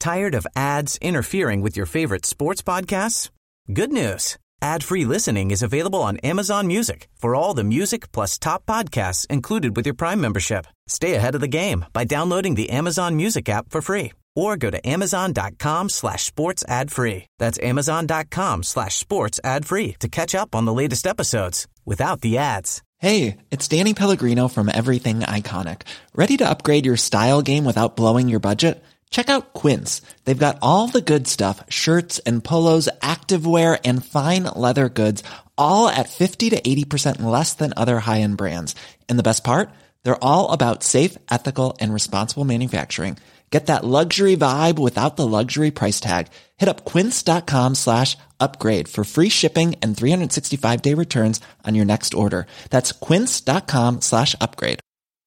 Tired of ads interfering with your favorite sports podcasts? Good news. Ad-free listening is available on Amazon Music for all the music plus top podcasts included with your Prime membership. Stay ahead of the game by downloading the Amazon Music app for free or go to amazon.com/sports ad free. That's amazon.com/sports ad free to catch up on the latest episodes without the ads. Hey, it's Danny Pellegrino from Everything Iconic. Ready to upgrade your style game without blowing your budget? Check out Quince. They've got all the good stuff, shirts and polos, activewear, and fine leather goods, all at 50 to 80% less than other high-end brands. And the best part? They're all about safe, ethical, and responsible manufacturing. Get that luxury vibe without the luxury price tag. Hit up quince.com/upgrade for free shipping and 365-day returns on your next order. That's quince.com/upgrade.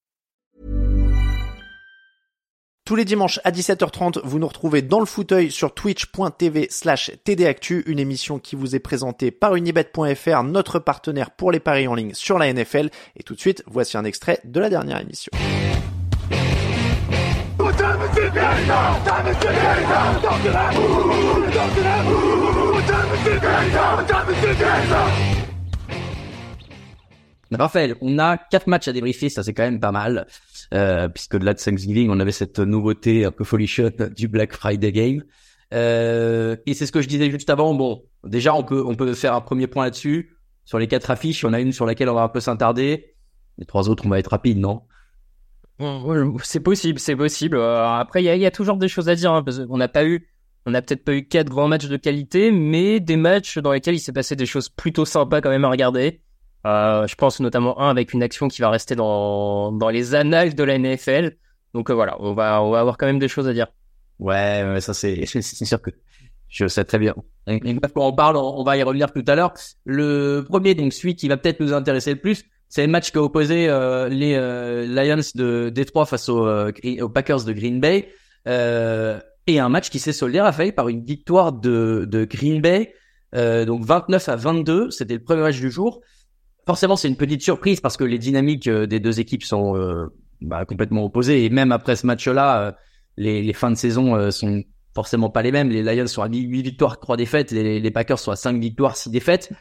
Tous les dimanches à 17h30, vous nous retrouvez dans le fauteuil sur twitch.tv/tdactu, une émission qui vous est présentée par unibet.fr, notre partenaire pour les paris en ligne sur la NFL. Et tout de suite, voici un extrait de la dernière émission. Raphaël, on a 4 matchs à débriefer, ça c'est quand même pas mal, puisque de là de Thanksgiving, on avait cette nouveauté un peu folichonne du Black Friday Game. Et c'est ce que je disais juste avant. Bon, déjà on peut faire un premier point là-dessus. Sur les 4 affiches, il y en a une sur laquelle on va un peu s'attarder. Les 3 autres, on va être rapide, non? C'est possible. Après, il y a toujours des choses à dire, hein, parce qu'on n'a peut-être pas eu 4 grands matchs de qualité, mais des matchs dans lesquels il s'est passé des choses plutôt sympas quand même à regarder. Je pense notamment un avec une action qui va rester dans les annales de la NFL. Donc voilà, on va avoir quand même des choses à dire. Ouais, ça c'est sûr que je sais très bien. Et quand on parle, on va y revenir tout à l'heure. Le premier, donc celui qui va peut-être nous intéresser le plus, c'est le match qui a opposé les Lions de Détroit face aux Packers de Green Bay, et un match qui s'est soldé, Raphaël, par une victoire de Green Bay, donc 29-22. C'était le premier match du jour. Forcément, c'est une petite surprise parce que les dynamiques des deux équipes sont complètement opposées, et même après ce match-là, les fins de saison sont forcément pas les mêmes. Les Lions sont à 8 victoires, 3 défaites, les Packers sont à 5 victoires, 6 défaites.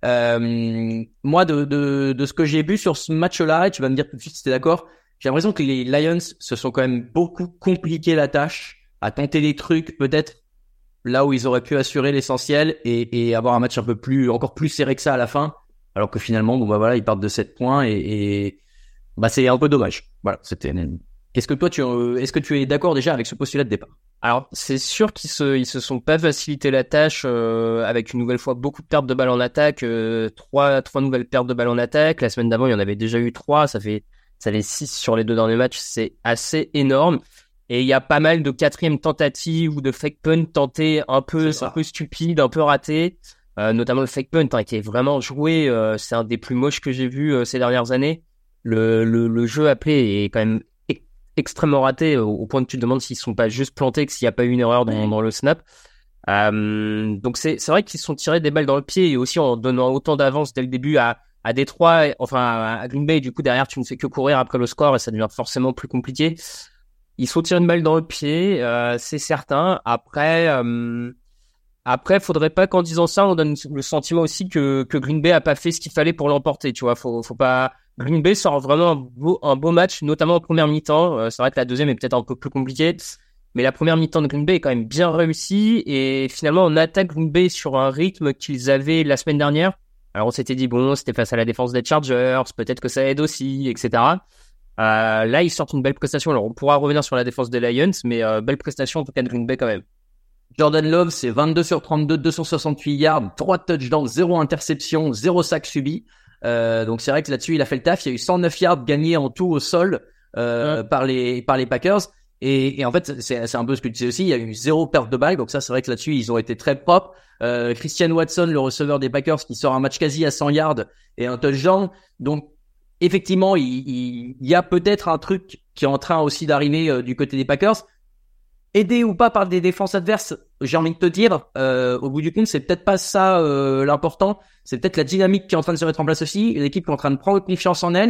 Moi, de ce que j'ai vu sur ce match-là, et tu vas me dire tout de suite si t'es d'accord, j'ai l'impression que les Lions se sont quand même beaucoup compliqué la tâche à tenter des trucs peut-être là où ils auraient pu assurer l'essentiel et avoir un match encore plus serré que ça à la fin. Alors que finalement, ils partent de 7 points et c'est un peu dommage. Voilà, c'était. Est-ce que tu es d'accord déjà avec ce postulat de départ? Alors, c'est sûr qu'ils se sont pas facilité la tâche, avec une nouvelle fois beaucoup de pertes de balles en attaque, 3 nouvelles pertes de balles en attaque. La semaine d'avant, il y en avait déjà eu 3, ça fait 6 sur les 2 derniers matchs, c'est assez énorme. Et il y a pas mal de 4e tentatives ou de fake punt tentés un peu stupides, un peu ratés. Notamment le fake punt, qui est vraiment joué, c'est un des plus moches que j'ai vu ces dernières années. Le jeu appelé est quand même extrêmement raté, au point que tu te demandes s'ils sont pas juste plantés, que s'il n'y a pas eu une erreur dans le snap. Donc c'est vrai qu'ils se sont tirés des balles dans le pied, et aussi en donnant autant d'avance dès le début à Détroit, à Green Bay. Du coup, derrière, tu ne fais que courir après le score et ça devient forcément plus compliqué. Ils se sont tirés une balle dans le pied, c'est certain. Après, faudrait pas qu'en disant ça, on donne le sentiment aussi que Green Bay a pas fait ce qu'il fallait pour l'emporter, tu vois. Faut pas. Green Bay sort vraiment un beau match, notamment en première mi-temps. C'est vrai que la deuxième est peut-être un peu plus compliquée, mais la première mi-temps de Green Bay est quand même bien réussie, et finalement, on attaque Green Bay sur un rythme qu'ils avaient la semaine dernière. Alors, on s'était dit, bon, c'était face à la défense des Chargers, peut-être que ça aide aussi, etc. Là, ils sortent une belle prestation. Alors, on pourra revenir sur la défense des Lions, mais belle prestation en tout cas de Green Bay quand même. Jordan Love, c'est 22 sur 32, 268 yards, 3 touchdowns, 0 interception, 0 sac subi. Donc c'est vrai que là-dessus, il a fait le taf. Il y a eu 109 yards gagnés en tout au sol par les Packers. Et en fait, c'est un peu ce que tu disais aussi. Il y a eu 0 perte de balle. Donc ça, c'est vrai que là-dessus, ils ont été très propres. Christian Watson, le receveur des Packers, qui sort un match quasi à 100 yards et un touchdown. Donc effectivement, il y a peut-être un truc qui est en train aussi d'arriver du côté des Packers. Aidé ou pas par des défenses adverses, j'ai envie de te dire, au bout du compte, c'est peut-être pas ça l'important. C'est peut-être la dynamique qui est en train de se mettre en place aussi. L'équipe qui est en train de prendre confiance en elle.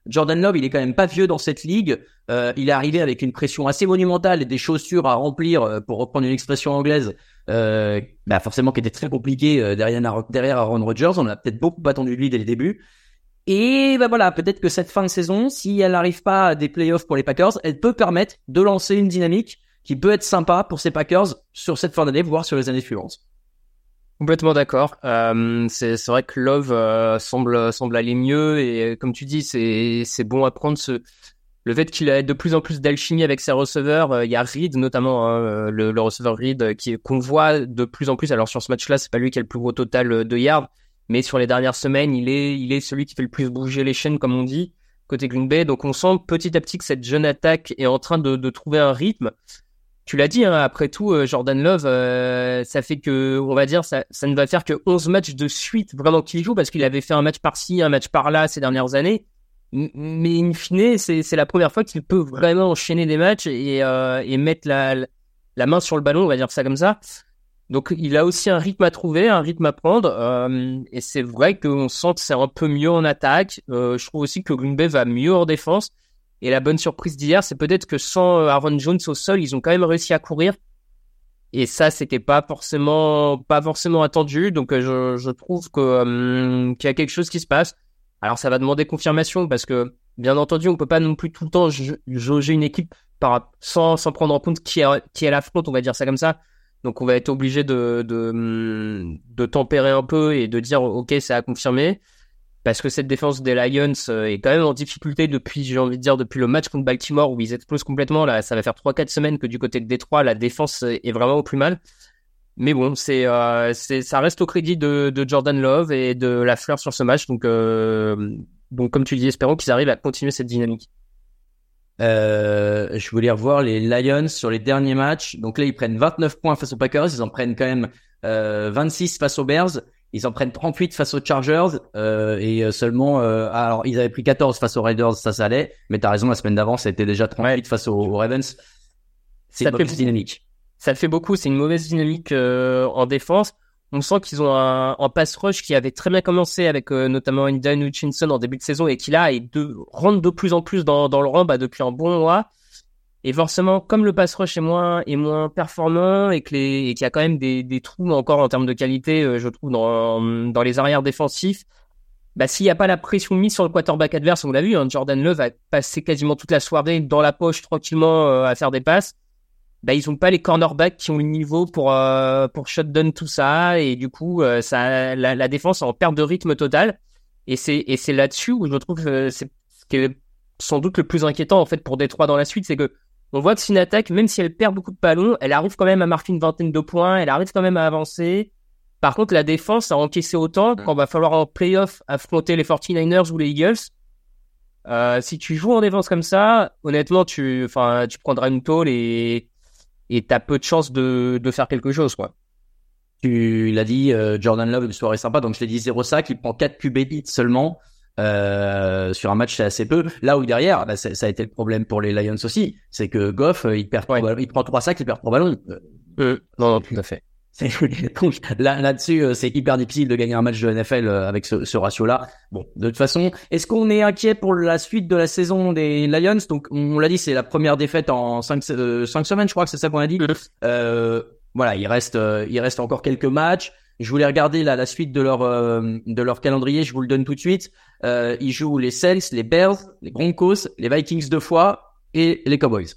Jordan Love, il est quand même pas vieux dans cette ligue. Il est arrivé avec une pression assez monumentale et des chaussures à remplir, pour reprendre une expression anglaise, forcément qui était très compliquée derrière Aaron Rodgers. On a peut-être beaucoup attendu de lui dès le début. Et voilà, peut-être que cette fin de saison, si elle n'arrive pas à des playoffs pour les Packers, elle peut permettre de lancer une dynamique qui peut être sympa pour ces Packers sur cette fin d'année, voire sur les années suivantes. Complètement d'accord. C'est vrai que Love semble aller mieux et comme tu dis, c'est bon à prendre le fait qu'il a de plus en plus d'alchimie avec ses receveurs. Il y a Reed notamment, le receveur Reed qu'on voit de plus en plus. Alors sur ce match-là, c'est pas lui qui a le plus gros total de yards, mais sur les dernières semaines, il est celui qui fait le plus bouger les chaînes, comme on dit, côté Green Bay. Donc on sent petit à petit que cette jeune attaque est en train de trouver un rythme. Tu l'as dit, hein, après tout, Jordan Love, ça fait que, on va dire, ça ne va faire que 11 matchs de suite vraiment qu'il joue, parce qu'il avait fait un match par-ci, un match par-là ces dernières années. Mais in fine, c'est la première fois qu'il peut vraiment enchaîner des matchs et mettre la main sur le ballon, on va dire ça comme ça. Donc il a aussi un rythme à trouver, un rythme à prendre, et c'est vrai qu'on sent que c'est un peu mieux en attaque. Je trouve aussi que Green Bay va mieux en défense. Et la bonne surprise d'hier, c'est peut-être que sans Aaron Jones au sol, ils ont quand même réussi à courir. Et ça, c'était pas forcément attendu. Donc je trouve que qu'il y a quelque chose qui se passe. Alors ça va demander confirmation parce que bien entendu, on peut pas non plus tout le temps jauger une équipe sans prendre en compte qui est la front, on va dire ça comme ça. Donc on va être obligé de tempérer un peu et de dire OK, c'est à confirmer. Parce que cette défense des Lions est quand même en difficulté depuis le match contre Baltimore où ils explosent complètement. Là, ça va faire 3-4 semaines que du côté de Détroit, la défense est vraiment au plus mal. Mais bon, ça reste au crédit de Jordan Love et de Lafleur sur ce match. Donc comme tu dis, espérons qu'ils arrivent à continuer cette dynamique. Je voulais revoir les Lions sur les derniers matchs. Donc là, ils prennent 29 points face aux Packers. Ils en prennent quand même 26 face aux Bears. Ils en prennent 38 face aux Chargers et seulement alors ils avaient pris 14 face aux Raiders, ça allait, mais t'as raison, la semaine d'avant c'était déjà 38 face aux Ravens. C'est une mauvaise dynamique. Ça fait beaucoup, c'est une mauvaise dynamique en défense. On sent qu'ils ont un pass rush qui avait très bien commencé avec notamment Aidan Hutchinson en début de saison et qui là rentre de plus en plus dans le rang depuis un bon mois. Et forcément, comme le pass rush est moins performant et qu'il y a quand même des trous encore en termes de qualité, je trouve dans les arrières défensifs, s'il n'y a pas la pression mise sur le quarterback adverse, on l'a vu, Jordan Love a passé quasiment toute la soirée dans la poche tranquillement à faire des passes. Ils ont pas les cornerbacks qui ont le niveau pour shutdown tout ça et du coup la défense est en perte de rythme total et c'est là-dessus où je trouve que c'est ce qui est sans doute le plus inquiétant en fait pour Détroit dans la suite, c'est que on voit que c'est une attaque, même si elle perd beaucoup de ballons, elle arrive quand même à marquer une vingtaine de points, elle arrive quand même à avancer. Par contre, la défense a encaissé autant quand va falloir en playoff affronter les 49ers ou les Eagles. Si tu joues en défense comme ça, honnêtement, tu prendras une tôle et t'as peu de chances de faire quelque chose, quoi. Tu l'as dit, Jordan Love, une soirée sympa, donc je l'ai dit 0 sac, il prend 4 QB hits seulement. Sur un match, c'est assez peu. Là où derrière, ça a été le problème pour les Lions aussi, c'est que Goff, il prend 3 sacs, il perd 3 ballons. Non, tout à fait. Donc là-dessus, c'est hyper difficile de gagner un match de NFL avec ce ratio-là. Bon, de toute façon, est-ce qu'on est inquiet pour la suite de la saison des Lions? Donc, on l'a dit, c'est la première défaite en 5 semaines, je crois que c'est ça qu'on a dit. Voilà, il reste encore quelques matchs. Je voulais regarder la suite de leur calendrier, je vous le donne tout de suite. Ils jouent les Saints, les Bears, les Broncos, les Vikings 2 fois et les Cowboys.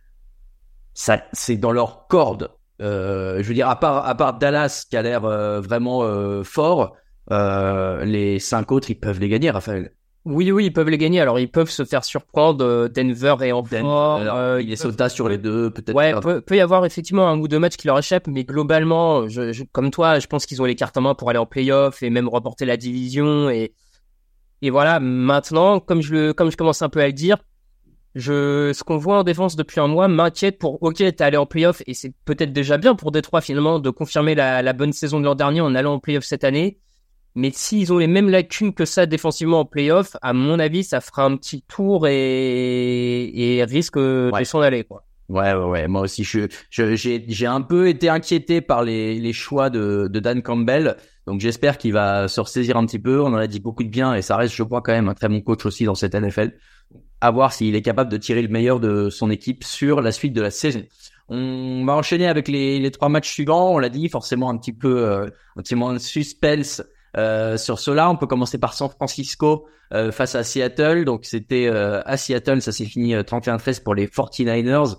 Ça, c'est dans leur corde. Je veux dire, à part Dallas qui a l'air vraiment fort, les 5 autres, ils peuvent les gagner, Raphaël. Oui, ils peuvent les gagner. Alors, ils peuvent se faire surprendre. Denver et encore. Il est sauta sur les deux, peut-être. Ouais, peut y avoir effectivement un ou deux matchs qui leur échappent, mais globalement, comme toi, je pense qu'ils ont les cartes en main pour aller en play-off et même remporter la division. Et voilà. Maintenant, comme je commence un peu à le dire, ce qu'on voit en défense depuis un mois m'inquiète pour, OK, t'es allé en play-off et c'est peut-être déjà bien pour Détroit finalement de confirmer la bonne saison de l'an dernier en allant en play-off cette année. Mais s'ils ont les mêmes lacunes que ça défensivement en play-off, à mon avis, ça fera un petit tour et risque de s'en aller, quoi. Ouais. Moi aussi, j'ai un peu été inquiété par les choix de Dan Campbell. Donc, j'espère qu'il va se ressaisir un petit peu. On en a dit beaucoup de bien et ça reste, je crois, quand même un très bon coach aussi dans cette NFL. À voir s'il est capable de tirer le meilleur de son équipe sur la suite de la saison. On va enchaîner avec les 3 matchs suivants. On l'a dit, forcément un petit moins de suspense sur cela. On peut commencer par San Francisco face à Seattle. Donc, c'était à Seattle, ça s'est fini 31-13 pour les 49ers.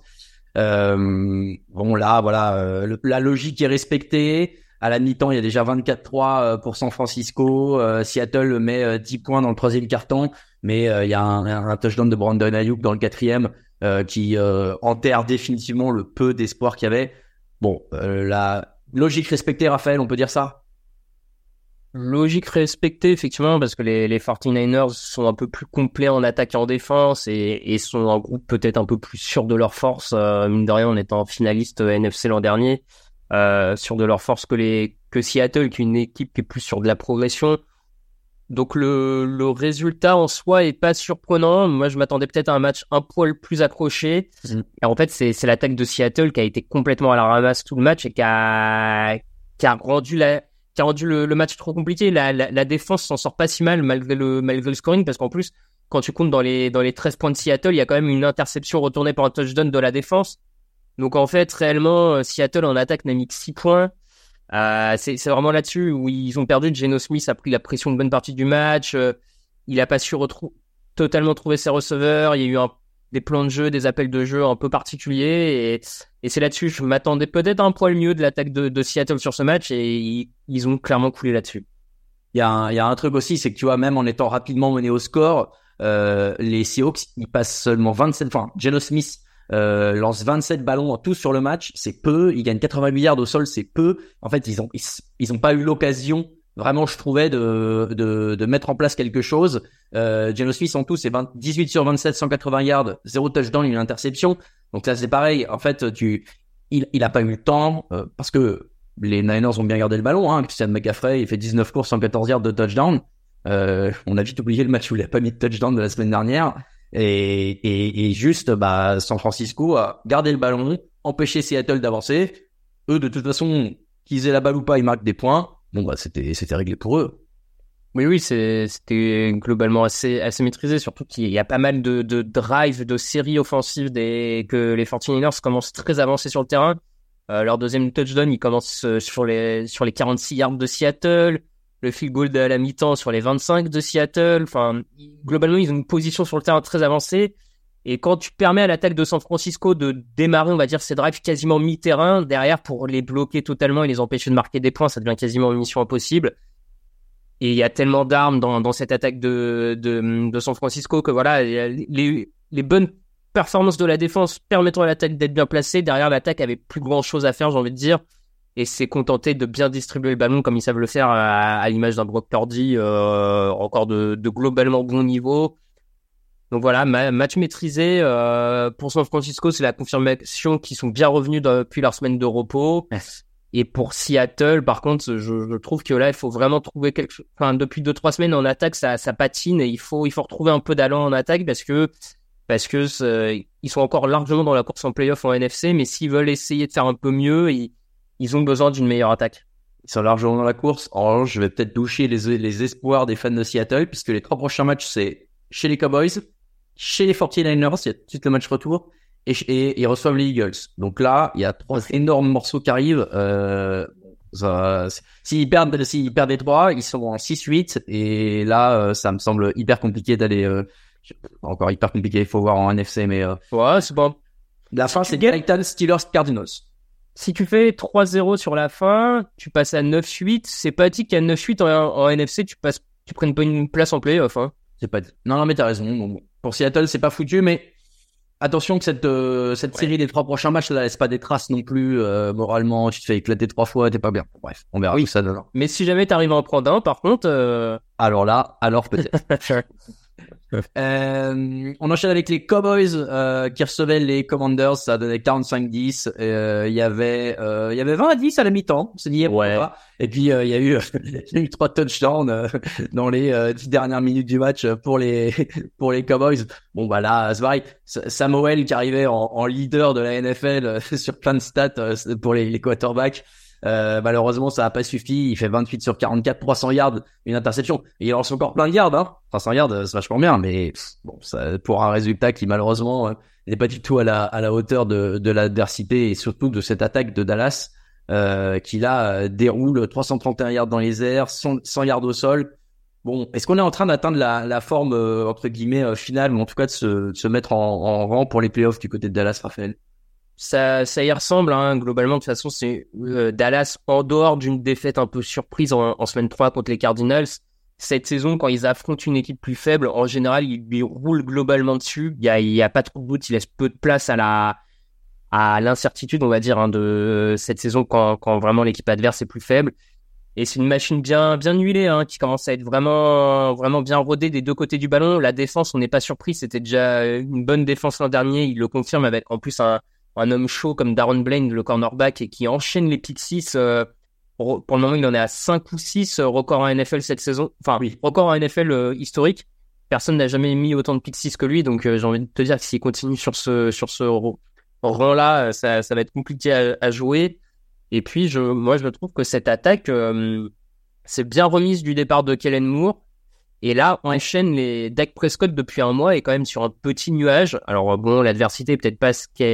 Bon là voilà, la logique est respectée. À la mi-temps, il y a déjà 24-3 pour San Francisco. Seattle met 10 points dans le 3e quart-temps, mais il y a un touchdown de Brandon Ayuk dans le 4e qui enterre définitivement le peu d'espoir qu'il y avait. Bon, la logique respectée, Raphaël, on peut dire ça? Logique respectée, effectivement, parce que les 49ers sont un peu plus complets en attaque et en défense et sont un groupe peut-être un peu plus sûr de leur force, mine de rien, en étant finaliste NFC l'an dernier, sûr de leur force que Seattle, qui est une équipe qui est plus sur de la progression. Donc le résultat en soi est pas surprenant. Moi, je m'attendais peut-être à un match un poil plus accroché. Et en fait, c'est l'attaque de Seattle qui a été complètement à la ramasse tout le match et qui a rendu le match trop compliqué. La défense s'en sort pas si mal malgré le scoring, parce qu'en plus, quand tu comptes dans les 13 points de Seattle, il y a quand même une interception retournée par un touchdown de la défense. Donc en fait, réellement, Seattle en attaque n'a mis que 6 points. C'est vraiment là-dessus où ils ont perdu. Geno Smith a pris la pression une bonne partie du match. Il a pas su totalement trouver ses receveurs. Il y a eu des plans de jeu, des appels de jeu un peu particuliers, et c'est là-dessus. Je m'attendais peut-être un poil mieux de l'attaque de Seattle sur ce match, et ils ont clairement coulé là-dessus. Il y a un truc aussi, c'est que tu vois, même en étant rapidement mené au score, les Seahawks, ils passent seulement 27, enfin, Geno Smith lance 27 ballons en tout sur le match, c'est peu. Ils gagnent 88 yards au sol, c'est peu. En fait, ils ont pas eu l'occasion, vraiment, je trouvais, de mettre en place quelque chose. Geno Smith en tout, c'est 18 sur 27, 180 yards, 0 touchdown, une interception. Donc ça, c'est pareil. En fait, il a pas eu le temps, parce que les Niners ont bien gardé le ballon, hein. Christian McCaffrey, il fait 19 courses, 114 yards de touchdown. On a vite oublié le match où il a pas mis de touchdown de la semaine dernière. Et juste, San Francisco a gardé le ballon, empêché Seattle d'avancer. Eux, de toute façon, qu'ils aient la balle ou pas, ils marquent des points. Bon, c'était réglé pour eux. Oui, c'était globalement assez maîtrisé, surtout qu'il y a pas mal de drives, de séries offensives que les 49ers commencent très avancés sur le terrain. Leur deuxième touchdown, il commence sur les 46 yards de Seattle. Le field goal de la mi-temps sur les 25 de Seattle. Enfin, globalement, ils ont une position sur le terrain très avancée. Et quand tu permets à l'attaque de San Francisco de démarrer, on va dire, ses drives quasiment mi-terrain, derrière, pour les bloquer totalement et les empêcher de marquer des points, ça devient quasiment une mission impossible. Et il y a tellement d'armes dans cette attaque de San Francisco que voilà, les bonnes performances de la défense permettant à l'attaque d'être bien placée. Derrière, l'attaque avait plus grand chose à faire, j'ai envie de dire. Et c'est contenté de bien distribuer le ballon comme ils savent le faire à l'image d'un Brock Purdy, encore de globalement bon niveau. Donc voilà, match maîtrisé. Pour San Francisco, c'est la confirmation qu'ils sont bien revenus depuis leur semaine de repos. Et pour Seattle, par contre, je trouve que là, il faut vraiment trouver quelque chose. Enfin, depuis 2-3 semaines en attaque, ça patine, et il faut retrouver un peu d'allant en attaque parce que ils sont encore largement dans la course en playoff en NFC, mais s'ils veulent essayer de faire un peu mieux, ils ont besoin d'une meilleure attaque. Ils sont largement dans la course. Alors, je vais peut-être doucher les espoirs des fans de Seattle, puisque les 3 prochains matchs, c'est chez les Cowboys, chez les 49ers, il y a tout de suite le match retour, et ils reçoivent les Eagles. Donc là, il y a 3 énormes morceaux qui arrivent. S'ils perdent les 3, ils sont en 6-8, et là, ça me semble hyper compliqué d'aller... encore hyper compliqué, il faut voir en NFC, mais... Ouais, c'est bon. La fin, c'est Titans, Steelers, Cardinals. Si tu fais 3-0 sur la fin, tu passes à 9-8. C'est pas dit qu'à 9-8 en NFC, tu prennes pas une place en play-off, hein. C'est pas dit. Non, mais t'as raison. Bon. Pour Seattle, c'est pas foutu, mais attention que cette série des 3 prochains matchs, ça laisse pas des traces non plus, moralement. Tu te fais éclater 3 fois, t'es pas bien. Bref, on verra tout ça demain. Mais si jamais t'arrives à en prendre un, par contre, alors peut-être. On enchaîne avec les Cowboys qui recevaient les Commanders. Ça donnait 45-10. Il y avait 20-10 à la mi-temps. On s'est dit Ouais. Et puis il y a eu 3 touchdowns dans les 10 dernières minutes du match pour les Cowboys. Bon bah là c'est pareil. Samuel qui arrivait en leader de la NFL sur plein de stats pour les quarterbacks. Malheureusement ça a pas suffi. Il fait 28 sur 44, 300 yards, une interception, et il lance encore plein de yards, hein. 300 yards, c'est vachement bien, mais bon, ça, pour un résultat qui malheureusement n'est pas du tout à la hauteur de l'adversité et surtout de cette attaque de Dallas qui là déroule 331 yards dans les airs, 100 yards au sol. Bon, est-ce qu'on est en train d'atteindre la forme entre guillemets finale, ou en tout cas de se mettre en rang pour les playoffs du côté de Dallas, Raphaël? Ça y ressemble, hein. Globalement, de toute façon, c'est Dallas, en dehors d'une défaite un peu surprise en semaine 3 contre les Cardinals. Cette saison, quand ils affrontent une équipe plus faible, en général, ils lui roulent globalement dessus. Il y a pas trop de doute, ils laissent peu de place à l'incertitude, on va dire, hein, de cette saison quand vraiment l'équipe adverse est plus faible. Et c'est une machine bien huilée, hein, qui commence à être vraiment bien rodée des deux côtés du ballon. La défense, on n'est pas surpris, c'était déjà une bonne défense l'an dernier. Il le confirme avec en plus un homme chaud comme Daron Blaine, le cornerback, et qui enchaîne les pick 6. Pour le moment, il en est à 5 ou 6, record en NFL cette saison. Enfin, oui, record en NFL historique. Personne n'a jamais mis autant de pick 6 que lui, donc j'ai envie de te dire que s'il continue sur ce rang-là, ça va être compliqué à jouer. Et puis, moi, je trouve que cette attaque s'est bien remise du départ de Kellen Moore. Et là, on enchaîne les Dak Prescott depuis un mois et quand même sur un petit nuage. Alors bon, l'adversité est peut-être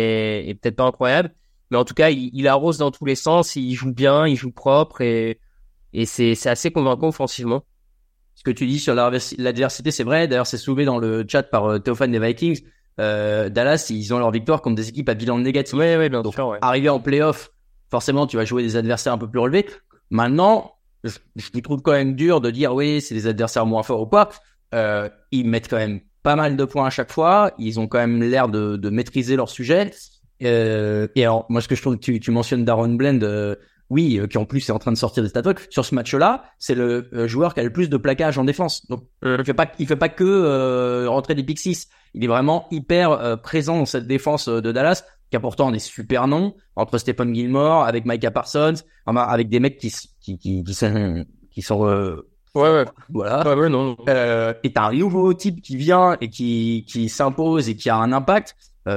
pas incroyable, mais en tout cas, il arrose dans tous les sens, il joue bien, il joue propre et c'est assez convaincant offensivement. Ce que tu dis sur l'adversité, c'est vrai. D'ailleurs, c'est soulevé dans le chat par Théophane des Vikings. Dallas, ils ont leur victoire contre des équipes à bilan négatif. Ouais, bien Donc, sûr, ouais. Arrivé en playoff, forcément, tu vas jouer des adversaires un peu plus relevés. Maintenant, je trouve quand même dur de dire oui, c'est des adversaires moins forts ou quoi. Ils mettent quand même pas mal de points à chaque fois. Ils ont quand même l'air de maîtriser leur sujet. Et alors, moi, ce que je trouve, tu mentionnes Daron Blend, qui en plus est en train de sortir des stats. Sur ce match-là, c'est le joueur qui a le plus de plaquages en défense. Donc, il fait pas que rentrer des pick 6. Il est vraiment hyper présent dans cette défense de Dallas, qui a pourtant des super noms, entre Stephen Gilmore, avec Micah Parsons, avec des mecs qui sont Ouais. voilà. Ouais, non. Et t'as un nouveau type qui vient et qui s'impose et qui a un impact.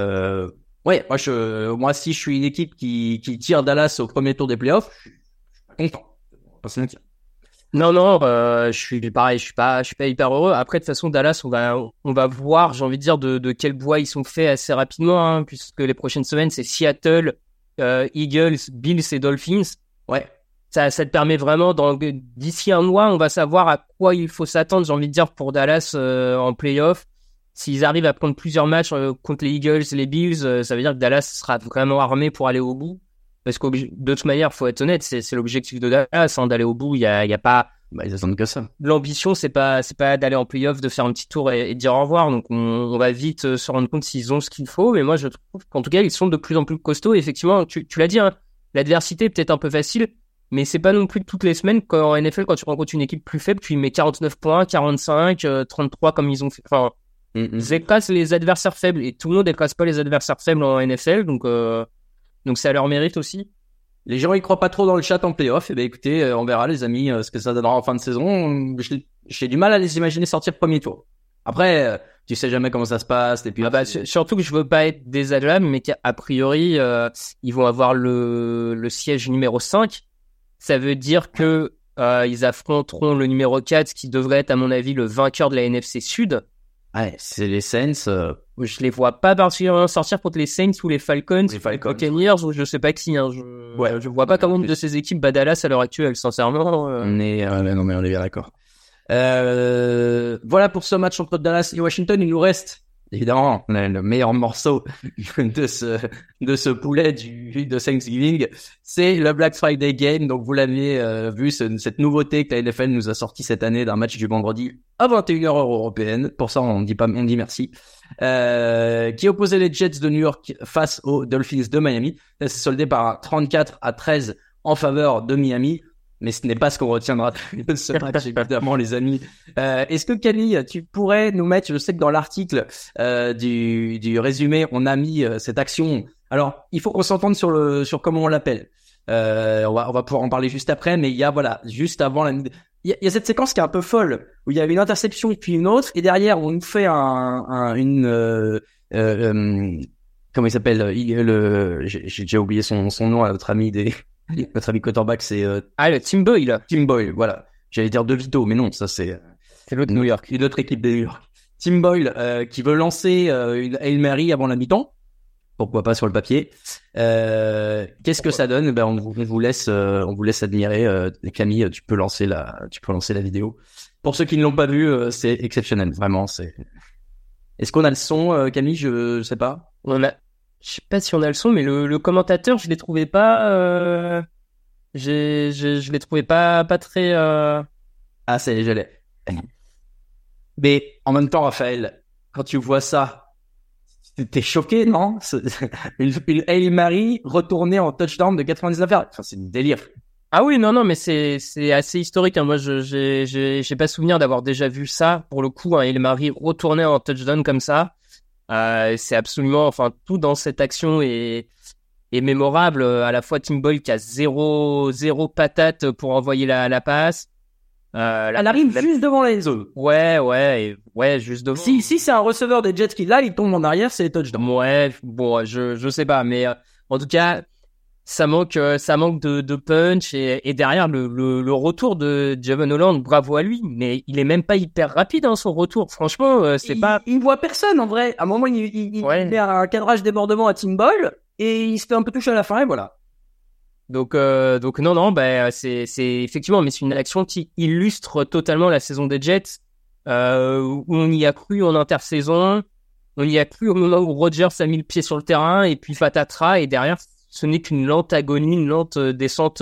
Moi, si je suis une équipe qui tire Dallas au premier tour des playoffs, je suis pas content. Non, je suis pareil, je suis pas hyper heureux. Après, de toute façon, Dallas, on va voir, j'ai envie de dire, de quel bois ils sont faits assez rapidement, hein, puisque les prochaines semaines, c'est Seattle, Eagles, Bills et Dolphins. Ouais. Ça te permet vraiment, d'ici un mois, on va savoir à quoi il faut s'attendre, j'ai envie de dire, pour Dallas, en playoff. S'ils arrivent à prendre plusieurs matchs contre les Eagles et les Bills, ça veut dire que Dallas sera vraiment armé pour aller au bout. Parce que de toute manière, faut être honnête, c'est l'objectif de Dallas, hein, d'aller au bout. Il y a pas. Ils attendent que ça. L'ambition, c'est pas d'aller en playoff, de faire un petit tour et de dire au revoir. Donc on va vite se rendre compte s'ils ont ce qu'il faut. Mais moi, je trouve qu'en tout cas, ils sont de plus en plus costauds. Et effectivement, tu l'as dit, hein, l'adversité est peut-être un peu facile, mais c'est pas non plus toutes les semaines. En NFL, quand tu rencontres une équipe plus faible, tu y mets 49 points, 45, 33 comme ils ont fait. Enfin, ils écrasent les adversaires faibles et tout le monde n'écrase pas les adversaires faibles en NFL. Donc ça leur mérite aussi. Les gens, ils croient pas trop dans le chat en playoff. Eh ben, écoutez, on verra, les amis, ce que ça donnera en fin de saison. J'ai du mal à les imaginer sortir premier tour. Après, tu sais jamais comment ça se passe. Et puis, surtout que je veux pas être désagréable, mais qu'a priori, ils vont avoir le siège numéro 5. Ça veut dire que, ils affronteront le numéro 4, qui devrait être, à mon avis, le vainqueur de la NFC Sud. Ouais, c'est les Saints. Je les vois pas particulièrement sortir contre les Saints ou les Falcons, les Buccaneers ou je sais pas qui. Hein. Je vois pas comment de ces équipes bat Dallas à l'heure actuelle, sincèrement. Non mais on est bien d'accord. Voilà pour ce match entre Dallas et Washington. Il nous reste évidemment le meilleur morceau de ce poulet de Thanksgiving, c'est le Black Friday Game. Donc vous l'avez vu, cette nouveauté que la NFL nous a sorti cette année d'un match du vendredi à 21h heure européenne. Pour ça on dit merci. Qui opposait les Jets de New York face aux Dolphins de Miami. Ça s'est soldé par un 34-13 en faveur de Miami. mais ce n'est pas ce qu'on retiendra de ce match, évidemment, les amis. Est-ce que Camille, tu pourrais nous mettre, je sais que dans l'article du résumé, on a mis cette action. Alors, il faut qu'on s'entende sur comment on l'appelle. On va pouvoir en parler juste après, mais il y a, voilà, juste avant il y a cette séquence qui est un peu folle, où il y a une interception puis une autre, et derrière, on nous fait comment il s'appelle? J'ai oublié son nom à notre ami quarterback, c'est le Tim Boyle. Tim Boyle, voilà. J'allais dire DeVito, mais non, ça c'est l'autre New York, une autre équipe de New York. Tim Boyle qui veut lancer une Hail Mary avant la mi-temps. Pourquoi pas sur le papier. Qu'est-ce que ça donne? Ben on vous laisse admirer. Camille, tu peux lancer la vidéo. Pour ceux qui ne l'ont pas vu, c'est exceptionnel, vraiment. Est-ce qu'on a le son, Camille? Je sais pas. Je sais pas si on a le son, mais le commentateur, je l'ai trouvé pas. Je l'ai trouvé pas très. Ah, je l'ai. Mais en même temps, Raphaël, quand tu vois ça, t'es choqué, non? Une Hail Mary retournée en touchdown de 99 yards. Enfin, c'est du délire. Ah oui, non, mais c'est assez historique. Hein. Moi, j'ai pas souvenir d'avoir déjà vu ça. Pour le coup, un Hail Mary retourné en touchdown comme ça. C'est absolument, enfin, tout dans cette action est mémorable. À la fois Tim Boyle qui a zéro patate pour envoyer la passe. Elle arrive juste devant la zone. Ouais, juste devant. Si c'est un receveur des Jets qui là, il tombe en arrière, c'est touchdown. Ouais, bon, je sais pas, mais en tout cas, ça manque de punch et derrière le retour de Javon Holland, bravo à lui, mais il est même pas hyper rapide son retour. Franchement, il voit personne en vrai. À un moment, il met un cadrage débordement à Tim Boyle et il se fait un peu toucher à la fin et voilà. Donc non, c'est effectivement, mais c'est une action qui illustre totalement la saison des Jets, où on y a cru en intersaison, on y a cru au moment où Rodgers a mis le pied sur le terrain et puis patatras, et derrière ce n'est qu'une lente agonie, une lente descente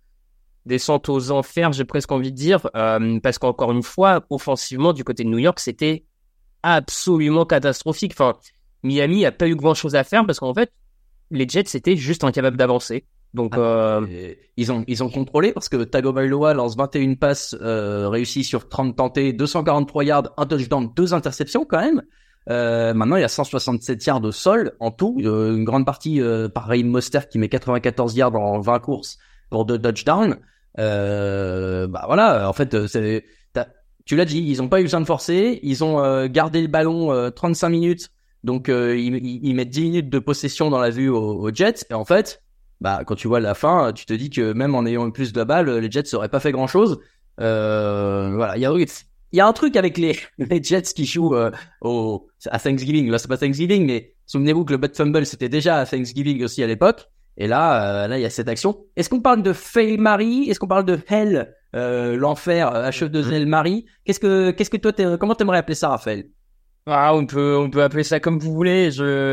aux enfers, j'ai presque envie de dire, parce qu'encore une fois, offensivement du côté de New York, c'était absolument catastrophique. Enfin, Miami a pas eu grand chose à faire parce qu'en fait, les Jets étaient juste incapables d'avancer. Donc ils ont contrôlé parce que Tagovailoa lance 21 passes réussies sur 30 tentées, 243 yards, un touchdown, 2 interceptions quand même. Maintenant il y a 167 yards au sol en tout, une grande partie par Raheem Mostert qui met 94 yards en 20 courses pour 2 touchdowns. Voilà, en fait tu l'as dit, ils ont pas eu besoin de forcer, ils ont gardé le ballon 35 minutes. Donc ils mettent 10 minutes de possession dans la vue aux Jets et en fait quand tu vois la fin, tu te dis que même en ayant plus de la balle, les Jets auraient pas fait grand chose. Voilà, il y a un truc avec les Jets qui jouent à Thanksgiving. Là, c'est pas Thanksgiving, mais souvenez-vous que le butt fumble c'était déjà à Thanksgiving aussi à l'époque. Et là, il y a cette action. Est-ce qu'on parle de Hail Mary? Est-ce qu'on parle de Hell, l'enfer, H2L Mary? Qu'est-ce que toi, comment t'aimerais appeler ça, Raphaël? On peut appeler ça comme vous voulez.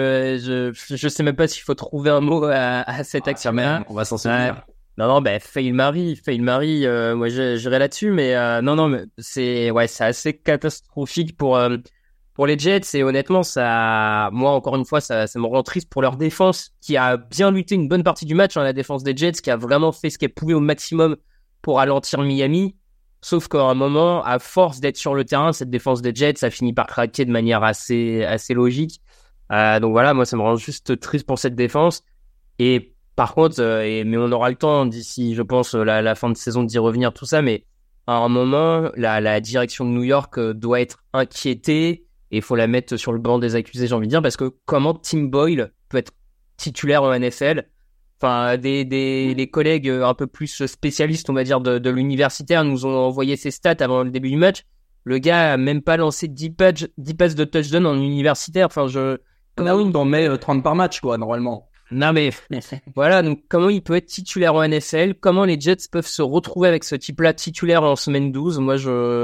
Je sais même pas s'il faut trouver un mot à cette action-là. On va s'en souvenir. Non, Hail Mary, moi j'irai là-dessus, mais non, mais c'est assez catastrophique pour les Jets et honnêtement moi encore une fois ça me rend triste pour leur défense qui a bien lutté une bonne partie du match, la défense des Jets qui a vraiment fait ce qu'elle pouvait au maximum pour ralentir Miami. Sauf qu'à un moment, à force d'être sur le terrain, cette défense des Jets, ça finit par craquer de manière assez logique. Donc voilà, moi, ça me rend juste triste pour cette défense. Et par contre, mais on aura le temps d'ici, je pense, la fin de saison d'y revenir, tout ça. Mais à un moment, la direction de New York doit être inquiétée et il faut la mettre sur le banc des accusés, j'ai envie de dire, parce que comment Tim Boyle peut être titulaire en NFL? Enfin, les collègues un peu plus spécialistes, on va dire, de l'universitaire nous ont envoyé ses stats avant le début du match. Le gars a même pas lancé 10 passes de touchdown en universitaire. Enfin, on en met 30 par match, quoi, normalement. Non, mais voilà, donc comment il peut être titulaire en NFL? Comment les Jets peuvent se retrouver avec ce type-là titulaire en semaine 12? Moi,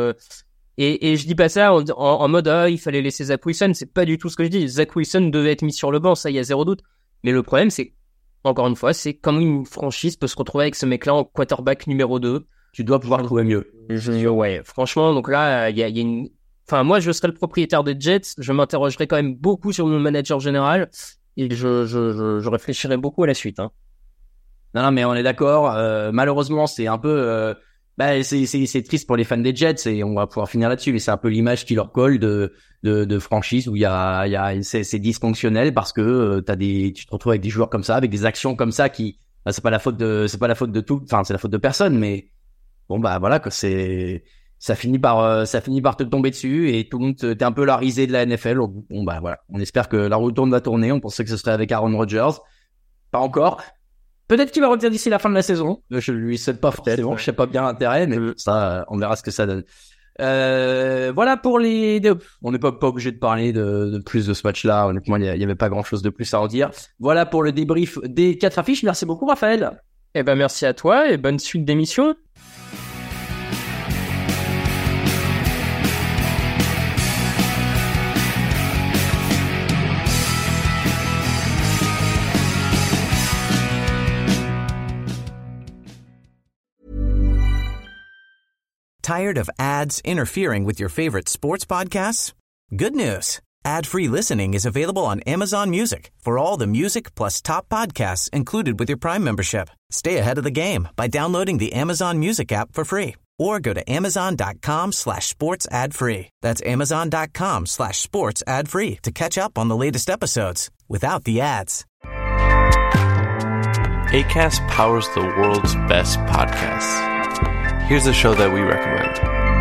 Et je dis pas ça en mode il fallait laisser Zach Wilson. C'est pas du tout ce que je dis. Zach Wilson devait être mis sur le banc, ça, il y a zéro doute. Mais le problème, c'est encore une fois, c'est comment une franchise peut se retrouver avec ce mec-là en quarterback numéro 2. Tu dois pouvoir trouver mieux. Ouais, franchement, donc là, il y a une... Enfin, moi, je serais le propriétaire des Jets, je m'interrogerais quand même beaucoup sur mon manager général et je réfléchirais beaucoup à la suite. Hein. Non, mais on est d'accord. Malheureusement, c'est un peu, c'est triste pour les fans des Jets et on va pouvoir finir là-dessus. Mais c'est un peu l'image qui leur colle de franchise où c'est dysfonctionnel parce que tu te retrouves avec des joueurs comme ça, avec des actions comme ça qui, c'est pas la faute de tout. Enfin, c'est la faute de personne, mais bon voilà que ça finit par te tomber dessus et tout le monde t'es un peu la risée de la NFL. Bon voilà, on espère que la roue va tourner. On pensait que ce serait avec Aaron Rodgers, pas encore. Peut-être qu'il va revenir d'ici la fin de la saison. Je lui souhaite pas forcément. Je sais pas bien l'intérêt, mais ça, on verra ce que ça donne. Voilà pour on n'est pas obligé de parler de plus de ce match-là. Honnêtement, il y avait pas grand-chose de plus à en dire. Voilà pour le débrief des 4 affiches. Merci beaucoup, Raphaël. Eh ben, merci à toi et bonne suite d'émission. Tired of ads interfering with your favorite sports podcasts? Good news. Ad-free listening is available on Amazon Music for all the music plus top podcasts included with your Prime membership. Stay ahead of the game by downloading the Amazon Music app for free or go to amazon.com/sports ad free. That's amazon.com/sports ad free to catch up on the latest episodes without the ads. Acast powers the world's best podcasts. Here's a show that we recommend.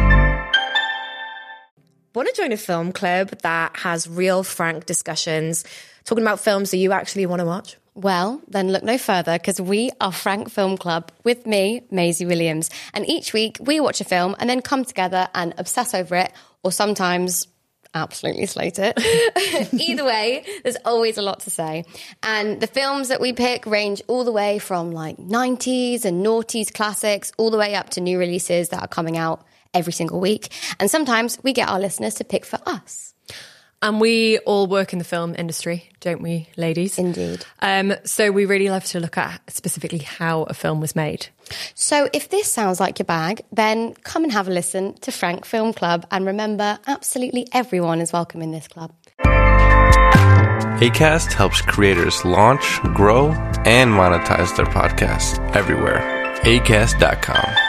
Want to join a film club that has real, frank discussions, talking about films that you actually want to watch? Well, then look no further because we are Frank Film Club with me, Maisie Williams. And each week we watch a film and then come together and obsess over it, or sometimes absolutely slate it. Either way, there's always a lot to say. And the films that we pick range all the way from like 90s and noughties classics all the way up to new releases that are coming out every single week. And sometimes we get our listeners to pick for us. And we all work in the film industry, don't we, ladies? Indeed. So we really love to look at specifically how a film was made. So if this sounds like your bag, then come and have a listen to Frank Film Club. And remember, absolutely everyone is welcome in this club. Acast helps creators launch, grow, and monetize their podcasts everywhere. Acast.com.